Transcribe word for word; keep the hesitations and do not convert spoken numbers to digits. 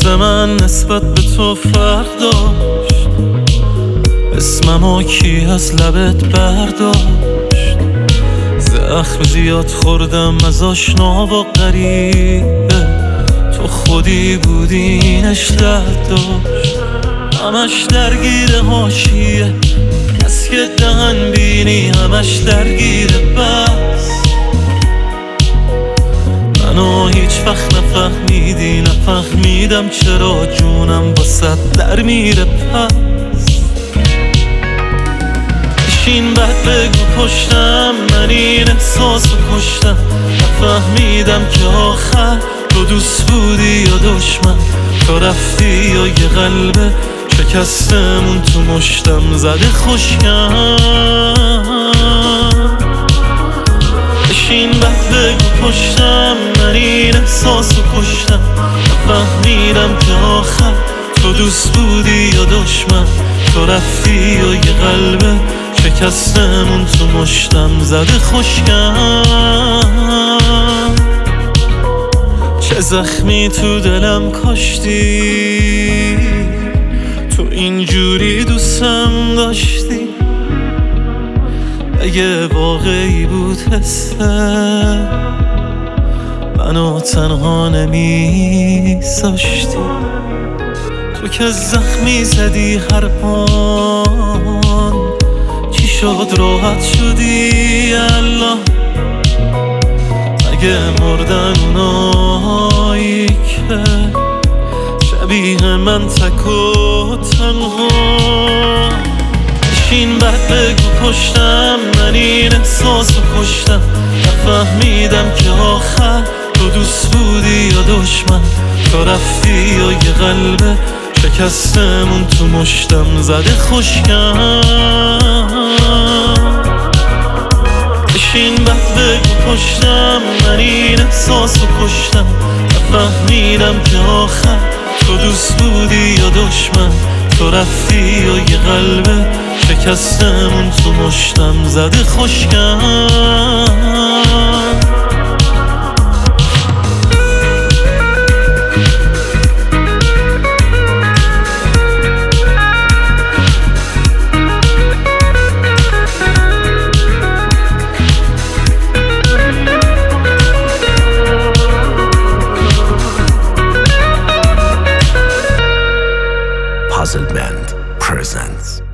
روز من نسبت به تو فرق داشت، اسممو کی از لبت برداشت؟ زخم زیاد خوردم از آشنا و غریبه، تو خودی بودی اینش درد داشت. همش درگیر حاشیه، کس که دهن بینی همش درگیره. بس منو هیچ وقت نفهمیدی، نفهمیدم چرا جونم واسه در میره. پس بشین بعد بگو پشتم، من این احساسو کشتم. نفهمیدم که آخر تو دوست بودی یا دشمن، تو رفتی یا یه قلبه شکستمون تو مشتم زده خوشگم. بشین بعد بگو پشتم، من این احساسو کشتم. نفهمیدم که آخر تو دوست بودی یا دشمن، تو رفتی یا یه قلبه شکستمون تو مشتم زده خوشگم. چه زخمی تو دلم کاشتی، تو اینجوری دوستم داشتی. اگه واقعی بود حسه منو تنها نمیذاشتی. تو که زخمی زدی هر آن، چی شد راحت شدی الله؟ اگه مردن اونایی که شبیه من تک و تنها. بشین بعد بگو پشتم، من این احساسو کشتم. نفهمیدم که آخر تو دوست بودی یا دشمن، تو رفتی یا یه قلبه شکستمون تو مشتم زده خوشگم. بشین بعد بگو پشتم، من این احساسو کشتم. نفهمیدم که آخر تو دوست بودی یا دشمن، تو رفتی یا یه قلبه شکستمون تو مشتم زده خوشگم. Puzzle Band presents